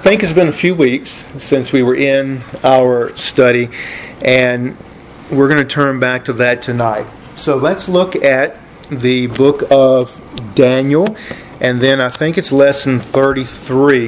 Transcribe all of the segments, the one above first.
think it's been a few weeks since we were in our study, and we're going to turn back to that tonight. So let's look at the book of Daniel, and then I think it's lesson 33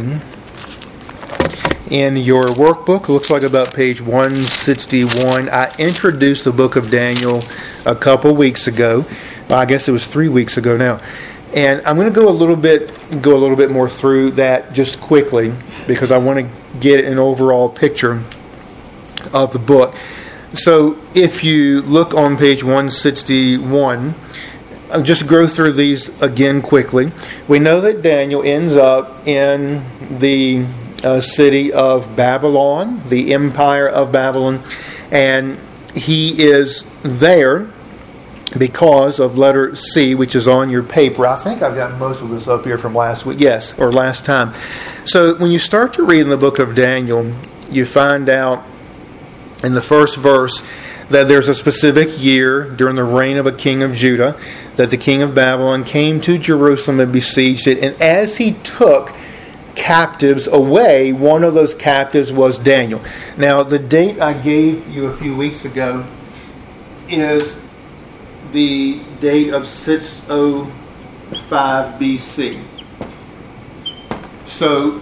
in your workbook. It looks like about page 161. I introduced the book of Daniel a couple weeks ago. I guess it was 3 weeks ago now. And I'm going to go a little bit more through that just quickly because I want to get an overall picture of the book. So if you look on page 161, I'll just go through these again quickly. We know that Daniel ends up in the city of Babylon, the empire of Babylon, and he is there because of letter C, which is on your paper. I think I've got most of this up here from last week. Yes, or last time. So when you start to read in the book of Daniel, you find out in the first verse that there's a specific year during the reign of a king of Judah that the king of Babylon came to Jerusalem and besieged it. And as he took captives away, one of those captives was Daniel. Now, the date I gave you a few weeks ago is the date of 605 BC. So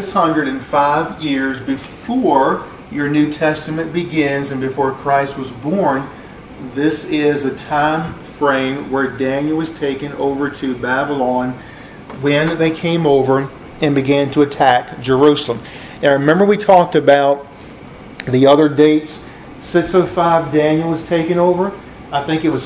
605 years before your New Testament begins and before Christ was born, this is a time frame where Daniel was taken over to Babylon when they came over and began to attack Jerusalem. Now remember we talked about the other dates. 605 Daniel was taken over. I think it was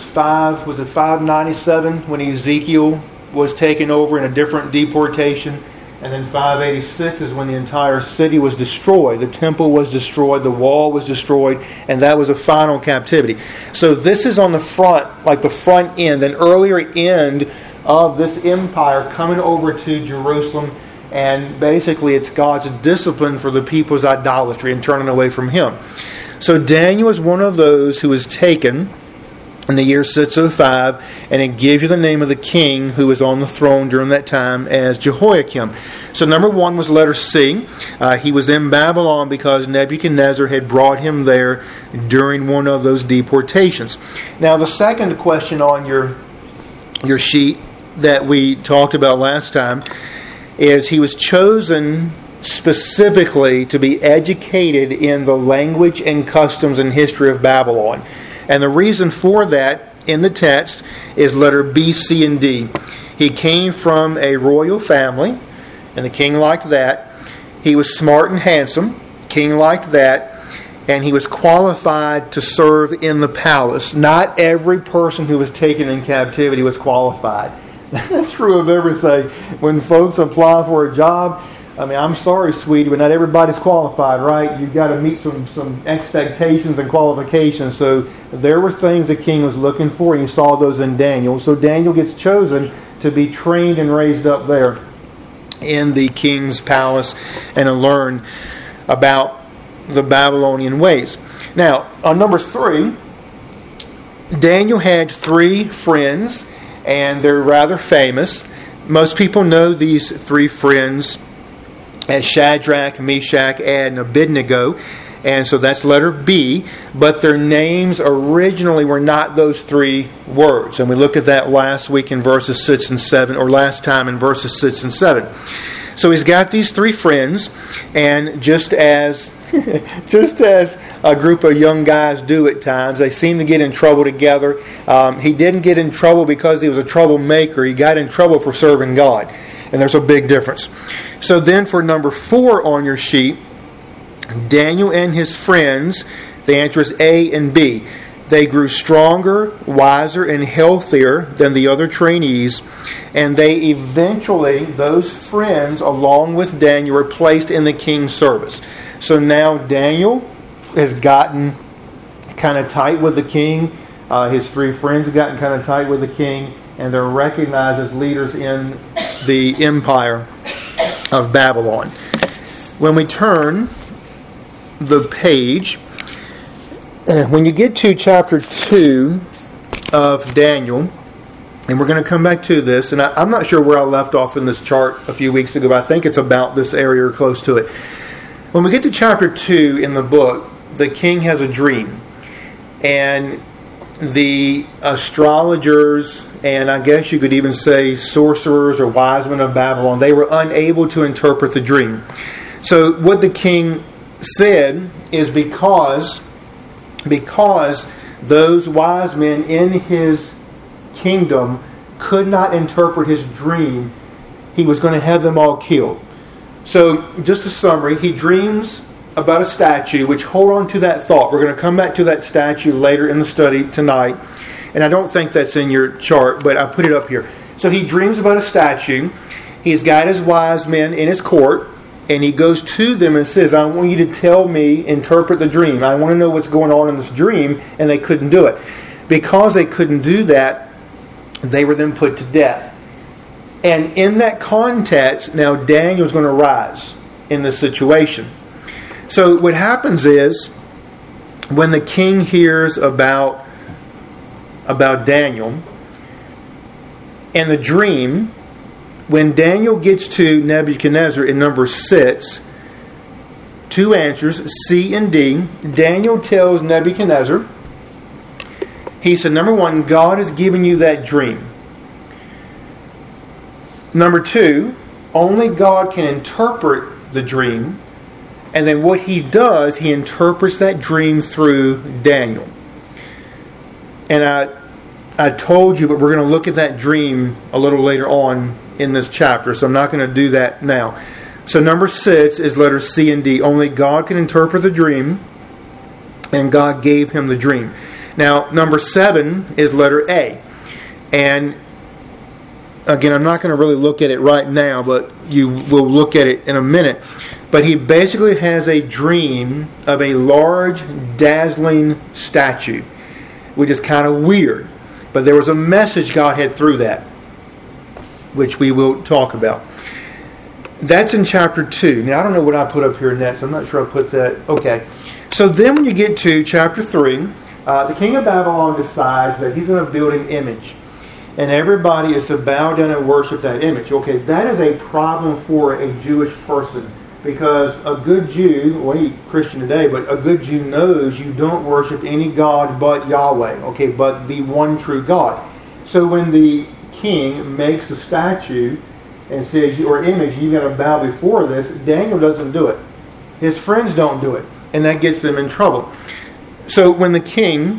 597 when Ezekiel was taken over in a different deportation. And then 586 is when the entire city was destroyed. The temple was destroyed, the wall was destroyed, and that was a final captivity. So this is on the front, like the front end, an earlier end of this empire coming over to Jerusalem. And basically it's God's discipline for the people's idolatry and turning away from Him. So Daniel is one of those who was taken in the year 605, and it gives you the name of the king who was on the throne during that time as Jehoiakim. So number one was letter C. He was in Babylon because Nebuchadnezzar had brought him there during one of those deportations. Now the second question on your sheet that we talked about last time is he was chosen specifically to be educated in the language and customs and history of Babylon. And the reason for that in the text is letter B, C, and D. He came from a royal family, and the king liked that. He was smart and handsome. The king liked that. And he was qualified to serve in the palace. Not every person who was taken in captivity was qualified. That's true of everything. When folks apply for a job, I mean, I'm sorry, sweetie, but not everybody's qualified, right? You've got to meet some expectations and qualifications. So there were things the king was looking for, and you saw those in Daniel. So Daniel gets chosen to be trained and raised up there in the king's palace and to learn about the Babylonian ways. Now, on number 3, Daniel had 3 friends, and they're rather famous. Most people know these 3 friends as Shadrach, Meshach, and Abednego. And so that's letter B. But their names originally were not those 3 words. And we looked at that last week in verses 6 and 7, or last time in verses 6 and 7. So he's got these 3 friends, and just as a group of young guys do at times, they seem to get in trouble together. He didn't get in trouble because he was a troublemaker. He got in trouble for serving God. And there's a big difference. So then for number 4 on your sheet, Daniel and his friends, the answer is A and B. They grew stronger, wiser, and healthier than the other trainees. And they eventually, those friends, along with Daniel, were placed in the king's service. So now Daniel has gotten kind of tight with the king. His 3 friends have gotten kind of tight with the king. And they're recognized as leaders in the empire of Babylon. When we turn the page, when you get to chapter 2 of Daniel, And we're going to come back to this. And I'm not sure where I left off in this chart a few weeks ago, but I think it's about this area or close to it. When we get to chapter 2 in the book, the king has a dream. And the astrologers, and I guess you could even say sorcerers or wise men of Babylon, they were unable to interpret the dream. So what the king said is because those wise men in his kingdom could not interpret his dream, he was going to have them all killed. So just a summary, he dreams about a statue, which, hold on to that thought. We're going to come back to that statue later in the study tonight. And I don't think that's in your chart, but I put it up here. So he dreams about a statue. He's got his wise men in his court, and he goes to them and says, I want you to tell me, interpret the dream. I want to know what's going on in this dream, and they couldn't do it. Because they couldn't do that, they were then put to death. And in that context, now Daniel's going to rise in this situation. So what happens is, when the king hears about Daniel and the dream, when Daniel gets to Nebuchadnezzar in number 6, 2 answers, C and D. Daniel tells Nebuchadnezzar, he said, number 1, God has given you that dream. Number 2, only God can interpret the dream. And then what he does, he interprets that dream through Daniel. And I told you, but we're going to look at that dream a little later on in this chapter, so I'm not going to do that now. So number 6 is letters C and D. Only God can interpret the dream, and God gave him the dream. Now, number 7 is letter A. And again, I'm not going to really look at it right now, but you will look at it in a minute. But he basically has a dream of a large, dazzling statue, which is kind of weird. But there was a message God had through that, which we will talk about. That's in chapter 2. Now, I don't know what I put up here next. I'm not sure I put that. Okay. So then when you get to chapter 3, the king of Babylon decides that he's going to build an image. And everybody is to bow down and worship that image. Okay, that is a problem for a Jewish person. Because a good Jew, well, he's Christian today, but a good Jew knows you don't worship any God but Yahweh. Okay, but the one true God. So when the king makes a statue and says, or image, you've got to bow before this, Daniel doesn't do it. His friends don't do it. And that gets them in trouble. So when the king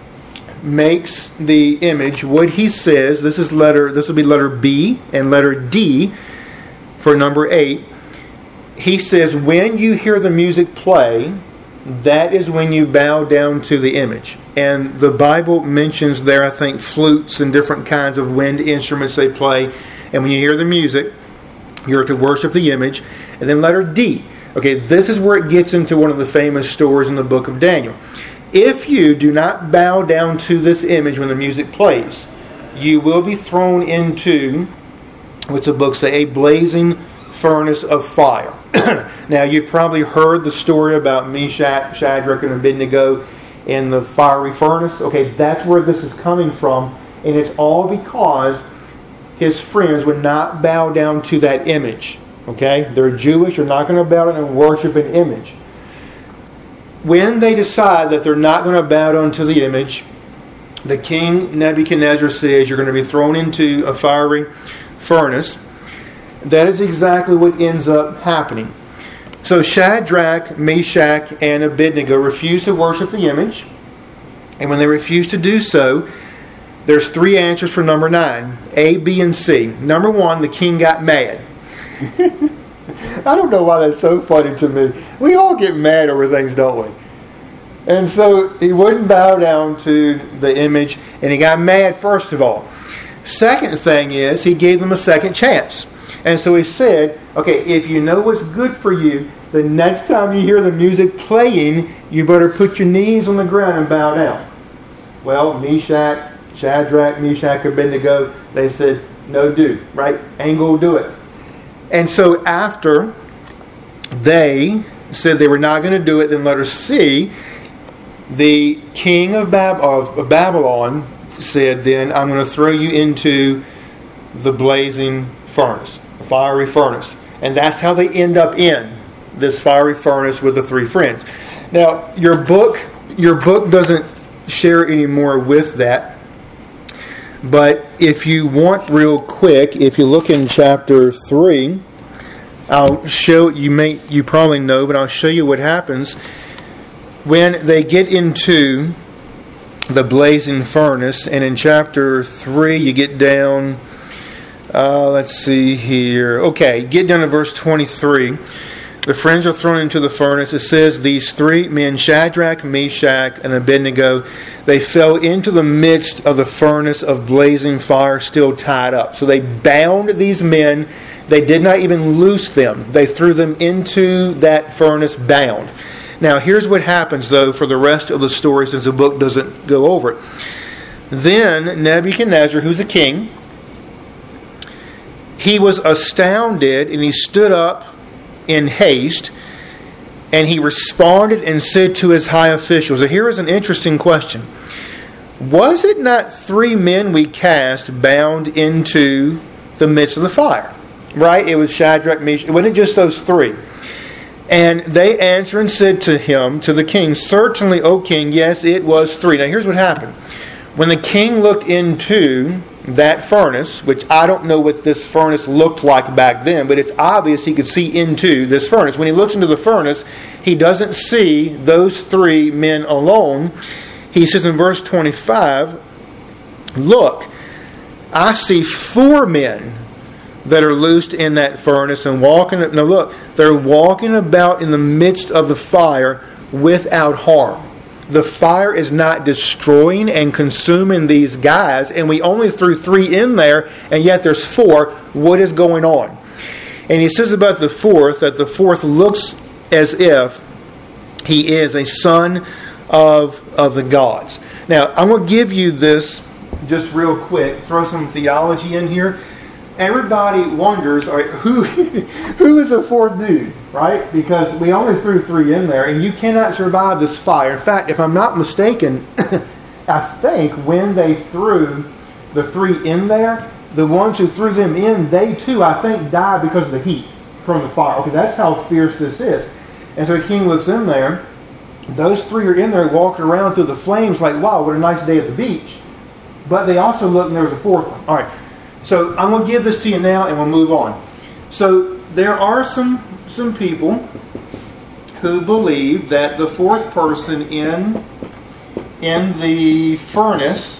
makes the image, what he says, this will be letter B and letter D for number 8. He says, when you hear the music play, that is when you bow down to the image. And the Bible mentions there, I think, flutes and different kinds of wind instruments they play. And when you hear the music, you're to worship the image. And then letter D. Okay, this is where it gets into one of the famous stories in the book of Daniel. If you do not bow down to this image when the music plays, you will be thrown into, what's the book say, a blazing furnace of fire. Now, you've probably heard the story about Meshach, Shadrach, and Abednego in the fiery furnace. Okay, that's where this is coming from. And it's all because his friends would not bow down to that image. Okay, they're Jewish. They're not going to bow down and worship an image. When they decide that they're not going to bow down to the image, the king Nebuchadnezzar says you're going to be thrown into a fiery furnace. That is exactly what ends up happening. So Shadrach, Meshach, and Abednego refuse to worship the image. And when they refuse to do so, there's 3 answers for number 9. A, B, and C. Number 1, the king got mad. I don't know why that's so funny to me. We all get mad over things, don't we? And so he wouldn't bow down to the image, and he got mad first of all. Second thing is, he gave them a second chance. And so he said, okay, if you know what's good for you, the next time you hear the music playing, you better put your knees on the ground and bow down. Well, Shadrach, Meshach, Abednego, they said, no do, right? Ain't gonna do it. And so after they said they were not going to do it, then letter C, the king of Babylon, said, then I'm going to throw you into the blazing furnace, fiery furnace. And that's how they end up in this fiery furnace with the three friends. Now, your book doesn't share any more with that. But if you want real quick, if you look in chapter 3, I'll show you probably know, but I'll show you what happens when they get into the blazing furnace. And in chapter 3, you get down, let's see here. Okay, get down to verse 23. The friends are thrown into the furnace. It says, these three men, Shadrach, Meshach, and Abednego, they fell into the midst of the furnace of blazing fire, still tied up. So they bound these men. They did not even loose them. They threw them into that furnace bound. Now, here's what happens, though, for the rest of the story, since the book doesn't go over it. Then Nebuchadnezzar, who's a king, he was astounded, and he stood up in haste, and he responded and said to his high officials. So here is an interesting question. Was it not three men we cast bound into the midst of the fire? Right? It was Shadrach, Meshach. It wasn't just those three. And they answered and said to him, to the king, certainly, O king, yes, it was three. Now here's what happened. When the king looked into that furnace, which I don't know what this furnace looked like back then, but it's obvious he could see into this furnace. When he looks into the furnace, he doesn't see those three men alone. He says in verse 25, look, I see four men that are loosed in that furnace and walking. Now look, they're walking about in the midst of the fire without harm. The fire is not destroying and consuming these guys, and we only threw three in there, and yet there's four. What is going on? And he says about the fourth, that the fourth looks as if he is a son of the gods. Now, I'm going to give you this just real quick, throw some theology in here. Everybody wonders, all right, who is the fourth dude, right? Because we only threw three in there, and you cannot survive this fire. In fact, if I'm not mistaken, I think when they threw the three in there, the ones who threw them in, they too, I think, died because of the heat from the fire. Okay, that's how fierce this is. And so the king looks in there. Those three are in there walking around through the flames like, wow, what a nice day at the beach. But they also look, and there was a fourth one. All right. So I'm going to give this to you now, and we'll move on. So there are some people who believe that the fourth person in the furnace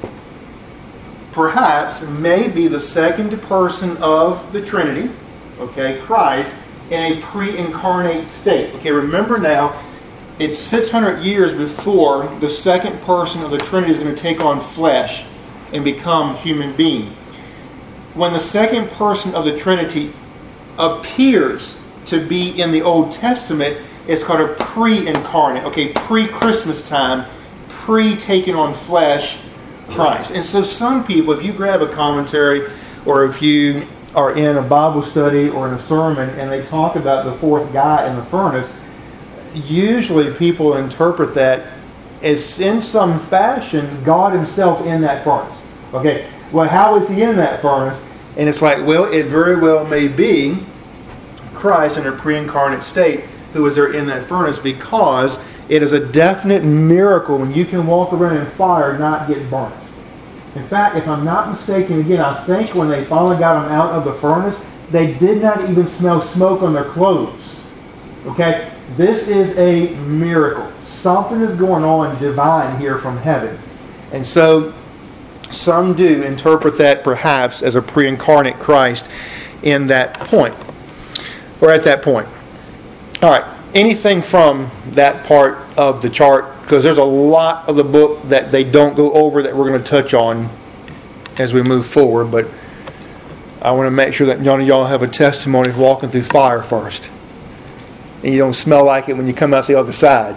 perhaps may be the second person of the Trinity, okay, Christ, in a pre-incarnate state. Okay, remember now, it's 600 years before the second person of the Trinity is going to take on flesh and become human being. When the second person of the Trinity appears to be in the Old Testament, it's called a pre-incarnate, okay, pre-Christmas time, pre-taking on flesh Christ. And so some people, if you grab a commentary, or if you are in a Bible study or in a sermon, and they talk about the fourth guy in the furnace, usually people interpret that as in some fashion God Himself in that furnace. Okay, well, how is He in that furnace? And it's like, well, it very well may be Christ in a pre-incarnate state who is there in that furnace, because it is a definite miracle when you can walk around in fire and not get burnt. In fact, if I'm not mistaken, again, I think when they finally got them out of the furnace, they did not even smell smoke on their clothes. Okay? This is a miracle. Something is going on divine here from heaven. And so some do interpret that perhaps as a pre-incarnate Christ in that point, or at that point. All right, anything from that part of the chart, because there's a lot of the book that they don't go over that we're going to touch on as we move forward, but I want to make sure that none of y'all have a testimony of walking through fire first, and you don't smell like it when you come out the other side.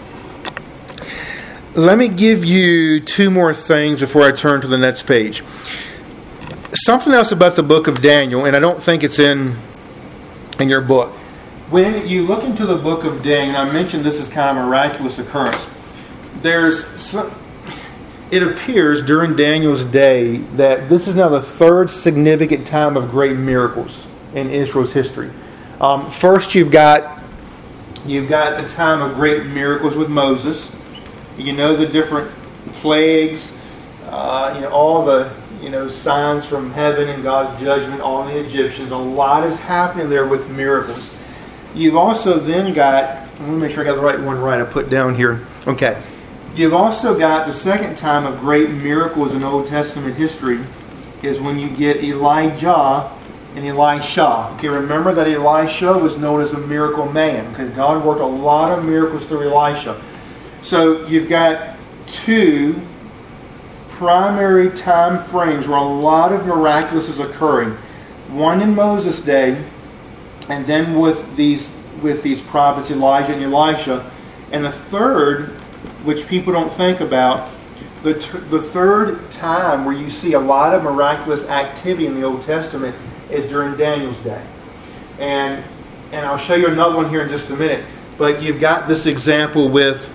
Let me give you two more things before I turn to the next page. Something else about the book of Daniel, and I don't think it's in your book. When you look into the book of Daniel, I mentioned this is kind of a miraculous occurrence. It it appears during Daniel's day that this is now the third significant time of great miracles in Israel's history. First, you've got the time of great miracles with Moses. You know the different plagues, all the signs from heaven and God's judgment on the Egyptians. A lot is happening there with miracles. You've also then got, let me make sure I got the right one right I put down here. Okay. You've also got the second time of great miracles in Old Testament history is when you get Elijah and Elisha. Okay, remember that Elisha was known as a miracle man because God worked a lot of miracles through Elisha. So you've got two primary time frames where a lot of miraculous is occurring. One in Moses' day, and then with these prophets Elijah and Elisha. And the third, which people don't think about, the third time where you see a lot of miraculous activity in the Old Testament is during Daniel's day. And I'll show you another one here in just a minute. But you've got this example with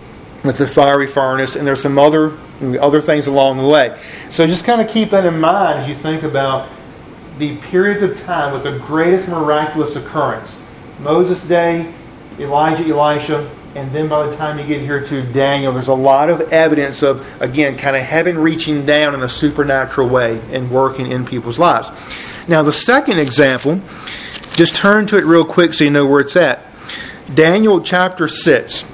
the fiery furnace, and there's some other things along the way. So just kind of keep that in mind as you think about the periods of time with the greatest miraculous occurrence. Moses' day, Elijah, Elisha, and then by the time you get here to Daniel, there's a lot of evidence of, again, kind of heaven reaching down in a supernatural way and working in people's lives. Now, the second example, just turn to it real quick so you know where it's at. Daniel chapter 6.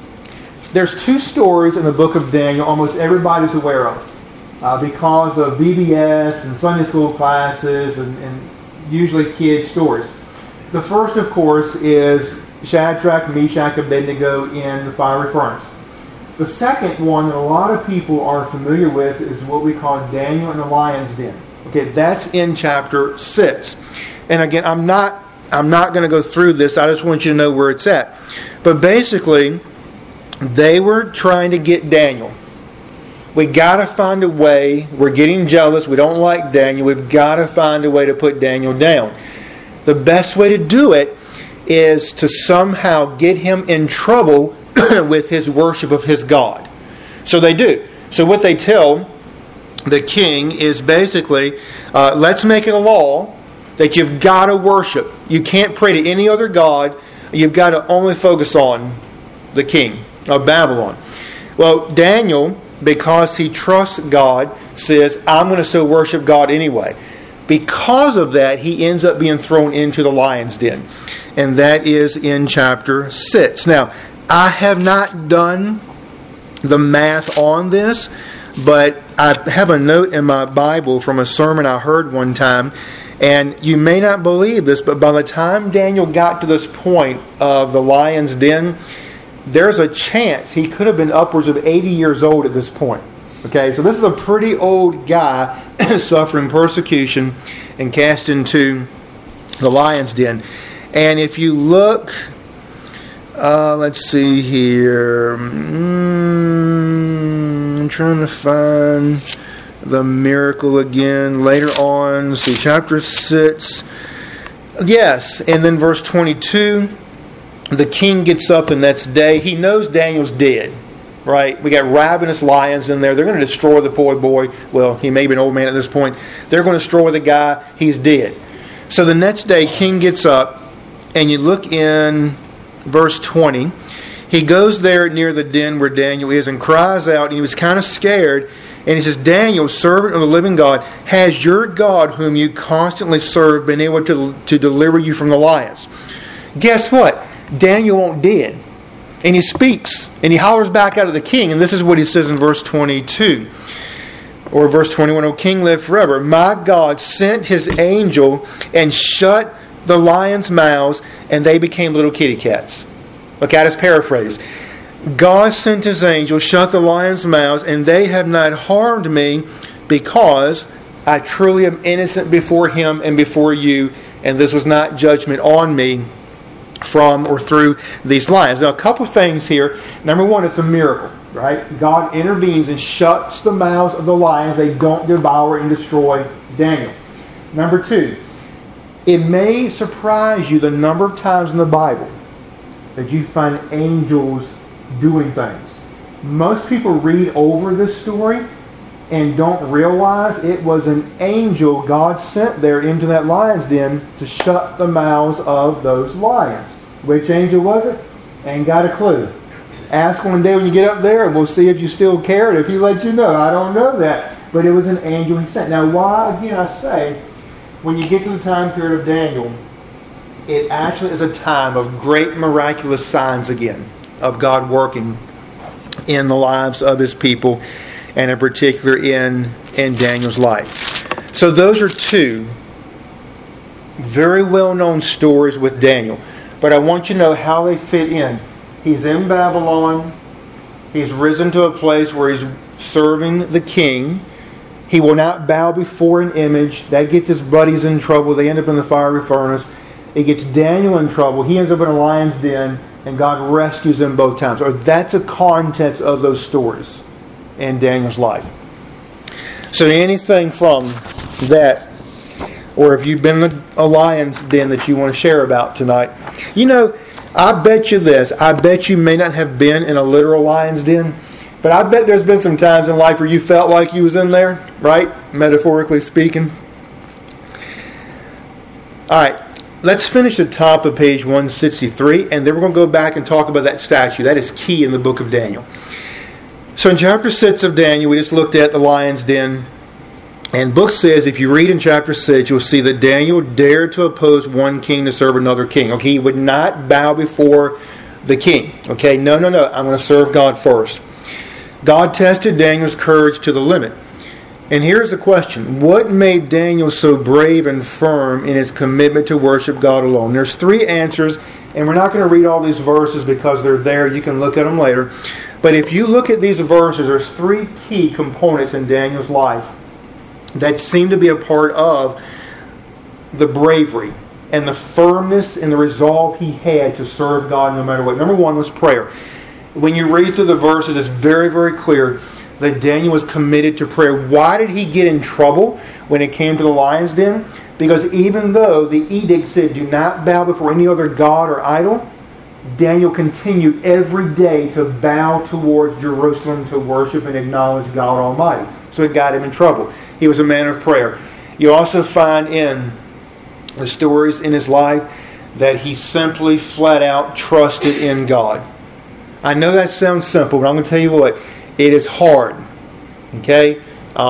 There's two stories in the book of Daniel almost everybody's aware of because of VBS and Sunday school classes and usually kids' stories. The first, of course, is Shadrach, Meshach, Abednego in the fiery furnace. The second one that a lot of people are familiar with is what we call Daniel in the lion's den. Okay, that's in chapter 6. And again, I'm not going to go through this. I just want you to know where it's at. But basically, they were trying to get Daniel. We got to find a way. We're getting jealous. We don't like Daniel. We've got to find a way to put Daniel down. The best way to do it is to somehow get him in trouble with his worship of his God. So they do. So what they tell the king is basically, let's make it a law that you've got to worship. You can't pray to any other god. You've got to only focus on the king of Babylon. Well, Daniel, because he trusts God, says, I'm going to still worship God anyway. Because of that, he ends up being thrown into the lion's den. And that is in chapter 6. Now, I have not done the math on this, but I have a note in my Bible from a sermon I heard one time. And you may not believe this, but by the time Daniel got to this point of the lion's den, there's a chance he could have been upwards of 80 years old at this point. Okay, so this is a pretty old guy suffering persecution and cast into the lion's den. And if you look, let's see here. I'm trying to find the miracle again. Later on, see, chapter 6. Yes, and then verse 22. The king gets up the next day. He knows Daniel's dead. Right? We got ravenous lions in there. They're going to destroy the poor boy. Well, he may be an old man at this point. They're going to destroy the guy. He's dead. So the next day, king gets up, and you look in verse 20. He goes there near the den where Daniel is and cries out, and he was kind of scared. And he says, Daniel, servant of the living God, has your God, whom you constantly serve, been able to deliver you from the lions? Guess what? Daniel won't dead. And he speaks, and he hollers back out of the king. And this is what he says in verse 22. Or verse 21, O king, live forever. My God sent his angel and shut the lions' mouths, and they became little kitty cats. Look at his paraphrase. God sent his angel, shut the lions' mouths, and they have not harmed me, because I truly am innocent before him and before you, and this was not judgment on me from or through these lions. Now, a couple of things here. Number one, it's a miracle, right? God intervenes and shuts the mouths of the lions. They don't devour and destroy Daniel. Number two, it may surprise you the number of times in the Bible that you find angels doing things. Most people read over this story and don't realize it was an angel God sent there into that lion's den to shut the mouths of those lions. Which angel was it? Ain't got a clue. Ask one day when you get up there and we'll see if you still care and if he let you know. I don't know that. But it was an angel he sent. Now why, again, I say, when you get to the time period of Daniel, it actually is a time of great miraculous signs again of God working in the lives of His people, and in particular in Daniel's life. So those are two very well-known stories with Daniel. But I want you to know how they fit in. He's in Babylon. He's risen to a place where he's serving the king. He will not bow before an image. That gets his buddies in trouble. They end up in the fiery furnace. It gets Daniel in trouble. He ends up in a lion's den, and God rescues him both times. Or that's a context of those stories in Daniel's life. So anything from that, or if you've been in a lion's den that you want to share about tonight. You know, I bet you this. I bet you may not have been in a literal lion's den, but I bet there's been some times in life where you felt like you was in there, right? Metaphorically speaking. All right. Let's finish the top of page 163, and then we're going to go back and talk about that statue. That is key in the book of Daniel. So in chapter 6 of Daniel, we just looked at the lion's den. And the book says, if you read in chapter 6, you'll see that Daniel dared to oppose one king to serve another king. Okay, he would not bow before the king. Okay, no, I'm going to serve God first. God tested Daniel's courage to the limit. And here's the question. What made Daniel so brave and firm in his commitment to worship God alone? There's 3 answers, and we're not going to read all these verses because they're there. You can look at them later. But if you look at these verses, there's 3 key components in Daniel's life that seem to be a part of the bravery and the firmness and the resolve he had to serve God no matter what. Number 1 was prayer. When you read through the verses, it's very, very clear that Daniel was committed to prayer. Why did he get in trouble when it came to the lion's den? Because even though the edict said, do not bow before any other god or idol, Daniel continued every day to bow towards Jerusalem to worship and acknowledge God Almighty. So it got him in trouble. He was a man of prayer. You also find in the stories in his life that he simply flat out trusted in God. I know that sounds simple, but I'm going to tell you what. It is hard. Okay?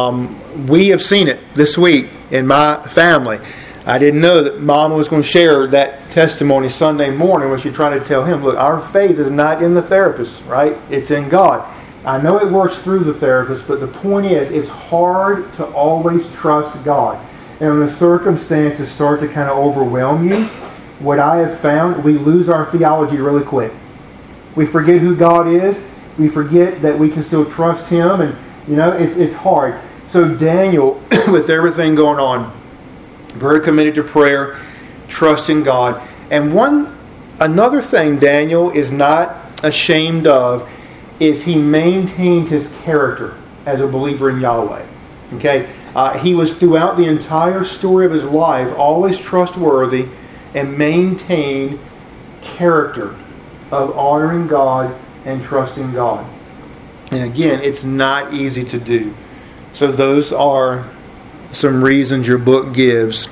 We have seen it this week in my family. I didn't know that Mama was going to share that testimony Sunday morning when she tried to tell him, look, our faith is not in the therapist, right? It's in God. I know it works through the therapist, but the point is, it's hard to always trust God. And when the circumstances start to kind of overwhelm you, what I have found, we lose our theology really quick. We forget who God is. We forget that we can still trust Him, and it's hard. So Daniel, with everything going on, very committed to prayer, trusting God. And another thing Daniel is not ashamed of is he maintained his character as a believer in Yahweh. Okay, he was throughout the entire story of his life always trustworthy and maintained character of honoring God and trusting God. And again, it's not easy to do. So those are some reasons your book gives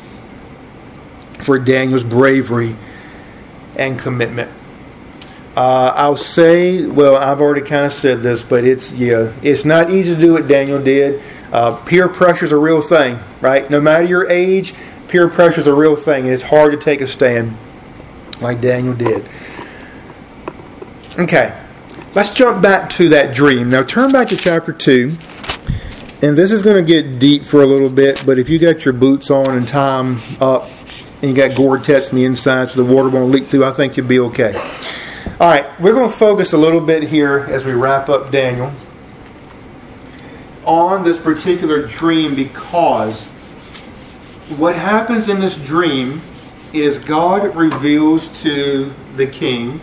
for Daniel's bravery and commitment. I'll say, well, I've already kind of said this, but it's not easy to do what Daniel did. Peer pressure is a real thing, right? No matter your age, peer pressure is a real thing, and it's hard to take a stand like Daniel did. Okay, let's jump back to that dream. Now turn back to chapter 2. And this is going to get deep for a little bit, but if you got your boots on and tie them up, and you got Gore-Tex on the inside so the water won't leak through, I think you'll be okay. All right, we're going to focus a little bit here as we wrap up Daniel on this particular dream, because what happens in this dream is God reveals to the king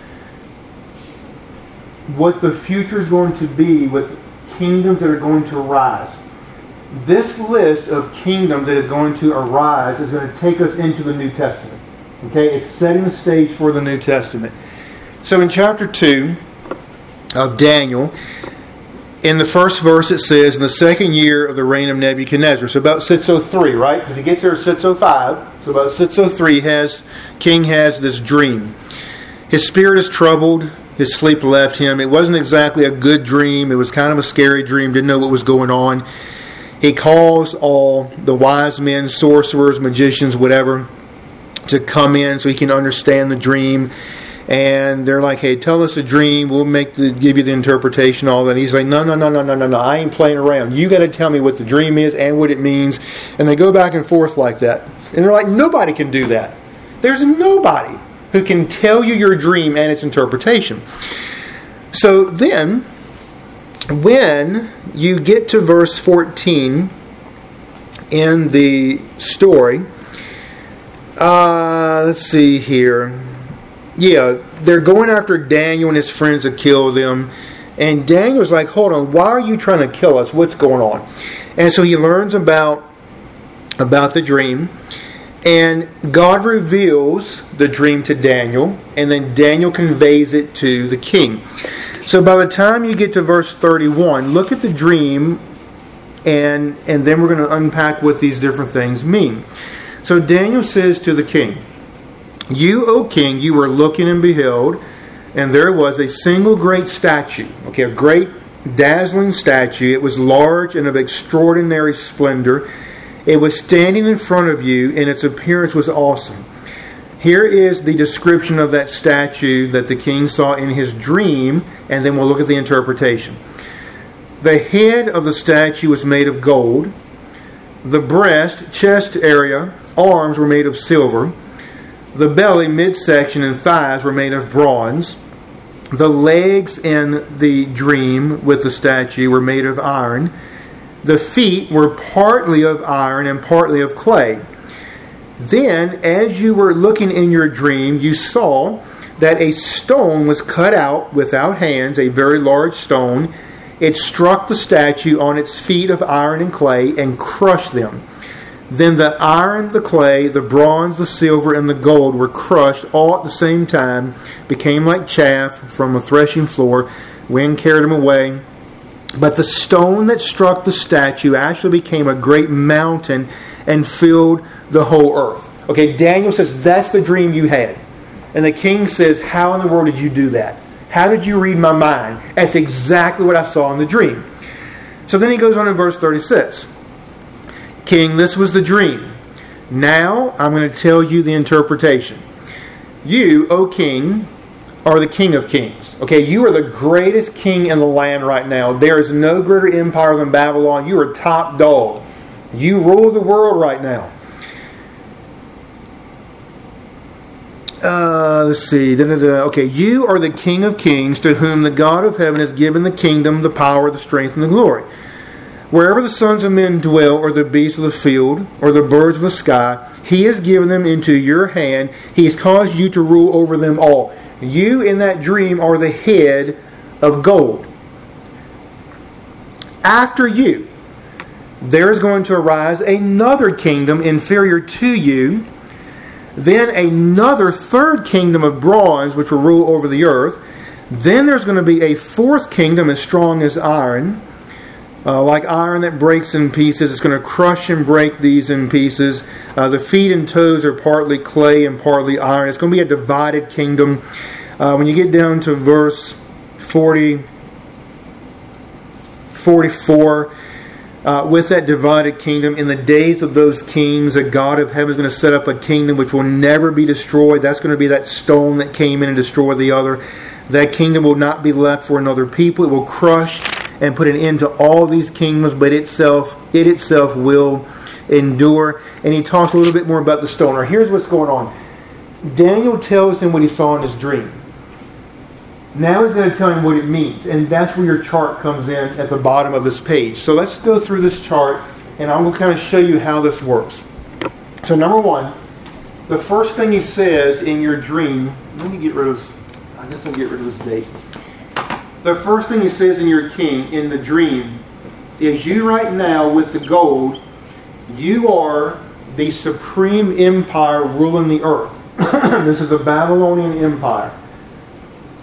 what the future is going to be with kingdoms that are going to rise. This list of kingdoms that is going to arise is going to take us into the New Testament. Okay, it's setting the stage for the New Testament. So in chapter 2, of Daniel. In the first verse it says, in the second year of the reign of Nebuchadnezzar. So about 603, right? If you get there at 605, so about 603, King has this dream. His spirit is troubled. His sleep left him. It wasn't exactly a good dream. It was kind of a scary dream. Didn't know what was going on. He calls all the wise men, sorcerers, magicians, whatever, to come in so he can understand the dream. And they're like, hey, tell us a dream. We'll give you the interpretation, all that. And he's like, no. I ain't playing around. You got to tell me what the dream is and what it means. And they go back and forth like that. And they're like, nobody can do that. There's nobody who can tell you your dream and its interpretation. So then, when you get to verse 14 in the story, let's see here. Yeah, they're going after Daniel and his friends to kill them. And Daniel's like, hold on, why are you trying to kill us? What's going on? And so he learns about the dream. And God reveals the dream to Daniel, and then Daniel conveys it to the king. So by the time you get to verse 31, look at the dream, and then we're going to unpack what these different things mean. So Daniel says to the king, you, O king, you were looking and beheld, and there was a single great statue. Okay, a great dazzling statue. It was large and of extraordinary splendor. It was standing in front of you, and its appearance was awesome. Here is the description of that statue that the king saw in his dream, and then we'll look at the interpretation. The head of the statue was made of gold. The breast, chest area, arms were made of silver. The belly, midsection, and thighs were made of bronze. The legs in the dream with the statue were made of iron. The feet were partly of iron and partly of clay. Then, as you were looking in your dream, you saw that a stone was cut out without hands, a very large stone. It struck the statue on its feet of iron and clay and crushed them. Then the iron, the clay, the bronze, the silver, and the gold were crushed all at the same time, became like chaff from a threshing floor. Wind carried them away. But the stone that struck the statue actually became a great mountain and filled the whole earth. Okay, Daniel says, that's the dream you had. And the king says, how in the world did you do that? How did you read my mind? That's exactly what I saw in the dream. So then he goes on in verse 36. King, this was the dream. Now I'm going to tell you the interpretation. You, O king, are the king of kings. Okay, you are the greatest king in the land right now. There is no greater empire than Babylon. You are top dog. You rule the world right now. Let's see. Okay, you are the king of kings, to whom the God of heaven has given the kingdom, the power, the strength, and the glory. Wherever the sons of men dwell, or the beasts of the field, or the birds of the sky, He has given them into your hand. He has caused you to rule over them all. You in that dream are the head of gold. After you, there is going to arise another kingdom inferior to you. Then another third kingdom of bronze, which will rule over the earth. Then there's going to be a fourth kingdom as strong as iron. Like iron that breaks in pieces. It's going to crush and break these in pieces. The feet and toes are partly clay and partly iron. It's going to be a divided kingdom. When you get down to verse 44, with that divided kingdom, in the days of those kings, the God of heaven is going to set up a kingdom which will never be destroyed. That's going to be that stone that came in and destroyed the other. That kingdom will not be left for another people. It will crush and put an end to all these kingdoms, but it itself will endure. And he talks a little bit more about the stone. Or here's what's going on. Daniel tells him what he saw in his dream. Now he's going to tell him what it means. And that's where your chart comes in at the bottom of this page. So let's go through this chart, and I'm going to kind of show you how this works. So number one, the first thing he says in your dream, let me get rid of, I guess I'll get rid of this date. The first thing he says in your king, in the dream, is you right now with the gold, you are the supreme empire ruling the earth. This is a Babylonian empire.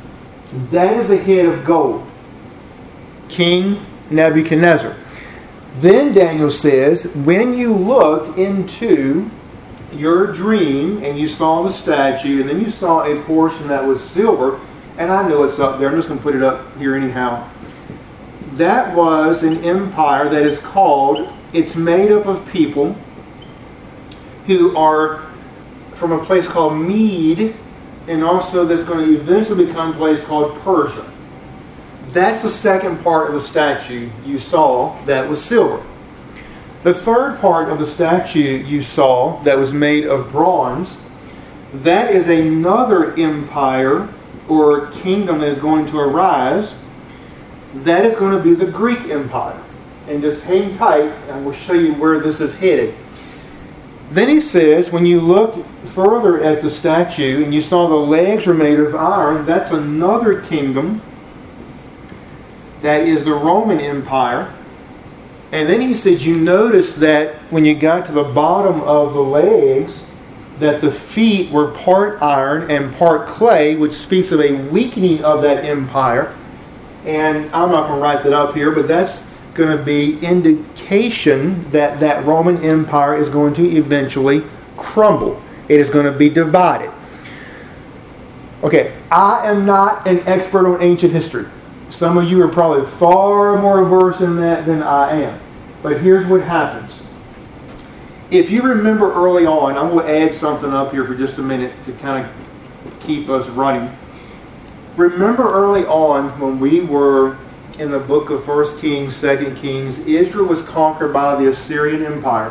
That is a head of gold. King Nebuchadnezzar. Then Daniel says, when you looked into your dream and you saw the statue and then you saw a portion that was silver, and I know it's up there, I'm just going to put it up here anyhow. That was an empire that is called, it's made up of people who are from a place called Mede, and also that's going to eventually become a place called Persia. That's the second part of the statue you saw that was silver. The third part of the statue you saw that was made of bronze, that is another empire or kingdom that is going to arise. That is going to be the Greek Empire. And just hang tight, and we'll show you where this is headed. Then he says, when you looked further at the statue and you saw the legs were made of iron, that's another kingdom. That is the Roman Empire. And then he said, you notice that when you got to the bottom of the legs, that the feet were part iron and part clay, which speaks of a weakening of that empire. And I'm not going to write that up here, but that's going to be indication that that Roman Empire is going to eventually crumble. It is going to be divided. Okay, I am not an expert on ancient history. Some of you are probably far more versed in that than I am. But here's what happens. If you remember early on, I'm going to add something up here for just a minute to kind of keep us running. Remember early on when we were in the book of 1 Kings, 2 Kings, Israel was conquered by the Assyrian Empire.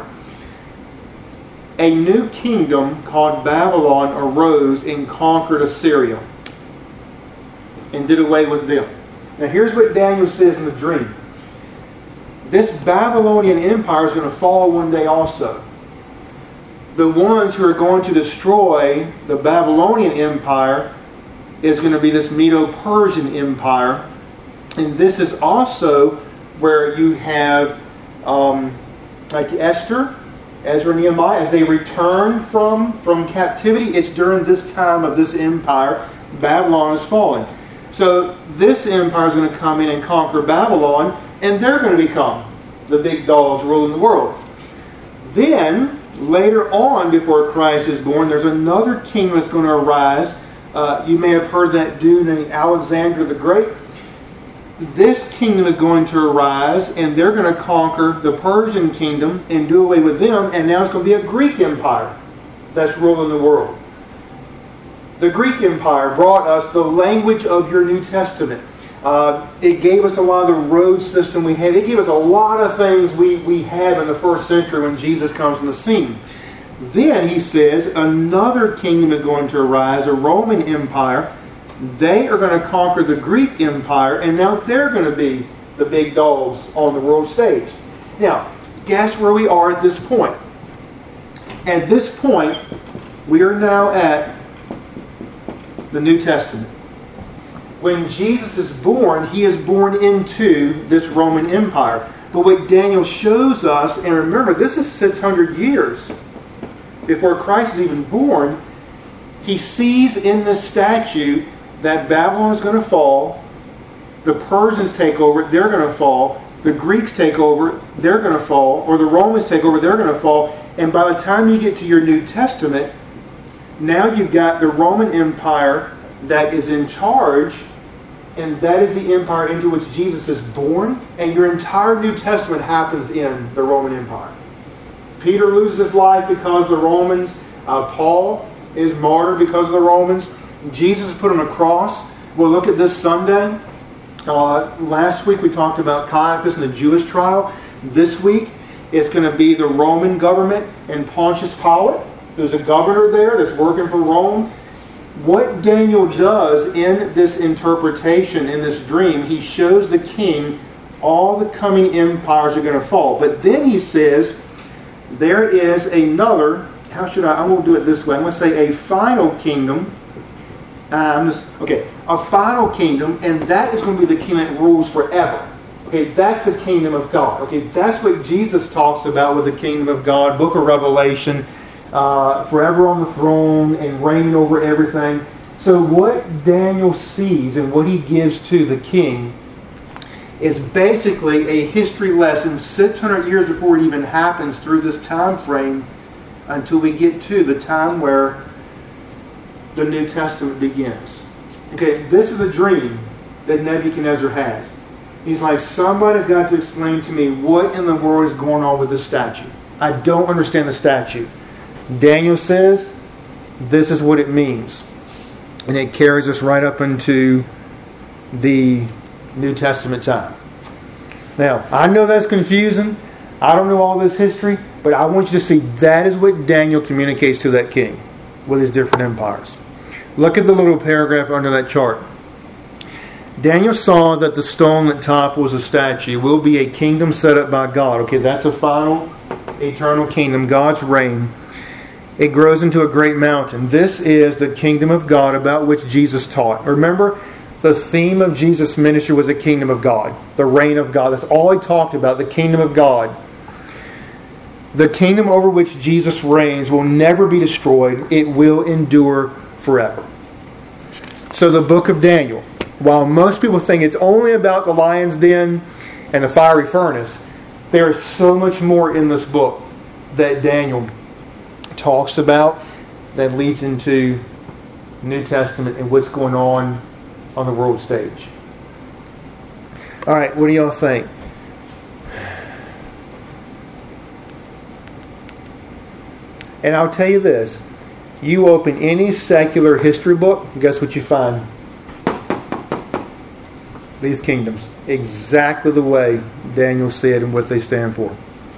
A new kingdom called Babylon arose and conquered Assyria and did away with them. Now here's what Daniel says in the dream. This Babylonian Empire is going to fall one day also. The ones who are going to destroy the Babylonian Empire is going to be this Medo-Persian Empire. And this is also where you have like Ezra and Nehemiah, as they return from captivity. It's during this time of this empire, Babylon is falling. So this empire is going to come in and conquer Babylon, and they're going to become the big dogs ruling the world. Then, later on, before Christ is born, there's another kingdom that's going to arise. You may have heard that dude named Alexander the Great. This kingdom is going to arise, and they're going to conquer the Persian kingdom and do away with them, and now it's going to be a Greek empire that's ruling the world. The Greek Empire brought us the language of your New Testament. It gave us a lot of the road system we had. It gave us a lot of things we had in the first century when Jesus comes on the scene. Then, he says, another kingdom is going to arise, a Roman Empire. They are going to conquer the Greek Empire, and now they're going to be the big dogs on the world stage. Now, guess where we are at this point? At this point, we are now at the New Testament. When Jesus is born, he is born into this Roman Empire. But what Daniel shows us, and remember, this is 600 years before Christ is even born, he sees in this statue that Babylon is going to fall, the Persians take over, they're going to fall, the Greeks take over, they're going to fall, or the Romans take over, they're going to fall, and by the time you get to your New Testament, now you've got the Roman Empire that is in charge, and that is the empire into which Jesus is born, and your entire New Testament happens in the Roman Empire. Peter loses his life because of the Romans. Paul is martyred because of the Romans. Jesus is put on a cross. We'll look at this Sunday. Last week we talked about Caiaphas and the Jewish trial. This week it's going to be the Roman government and Pontius Pilate. There's a governor there that's working for Rome. What Daniel does in this interpretation, in this dream, he shows the king all the coming empires are going to fall. But then he says there is another, I'm going to do it this way. I'm going to say a final kingdom. A final kingdom, and that is going to be the kingdom that rules forever. Okay, that's a kingdom of God. Okay, that's what Jesus talks about with the kingdom of God, book of Revelation, forever on the throne and reigning over everything. So what Daniel sees and what he gives to the king is basically a history lesson 600 years before it even happens through this time frame until we get to the time where the New Testament begins. Okay, this is a dream that Nebuchadnezzar has. He's like, somebody's got to explain to me what in the world is going on with this statue. I don't understand the statue. Daniel says, this is what it means. And it carries us right up into the New Testament time. Now, I know that's confusing. I don't know all this history, but I want you to see that is what Daniel communicates to that king with his different empires. Look at the little paragraph under that chart. Daniel saw that the stone that topples a statue will be a kingdom set up by God. Okay, that's a final eternal kingdom, God's reign. It grows into a great mountain. This is the kingdom of God about which Jesus taught. Remember, the theme of Jesus' ministry was the kingdom of God, the reign of God. That's all he talked about, the kingdom of God. The kingdom over which Jesus reigns will never be destroyed. It will endure forever. So the book of Daniel, while most people think it's only about the lion's den and the fiery furnace, there is so much more in this book that Daniel talks about that leads into New Testament and what's going on the world stage. All right, what do y'all think? And I'll tell you this. You open any secular history book, guess what you find? These kingdoms. Exactly the way Daniel said and what they stand for.